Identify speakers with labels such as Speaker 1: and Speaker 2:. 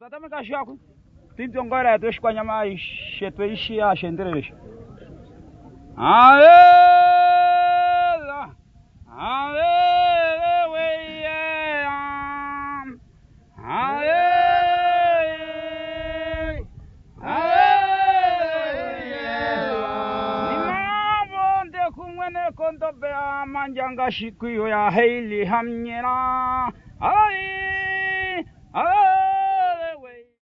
Speaker 1: Tatame kashaku. Tinto ngora tu shkwanya mai shetwe ishi ya shenderesh. Hallelujah. Hallelujah. Hallelujah. Hallelujah. Nimabonde kumwene konto bea manjanga shikuyo ya heili hamnyera. Hallelujah.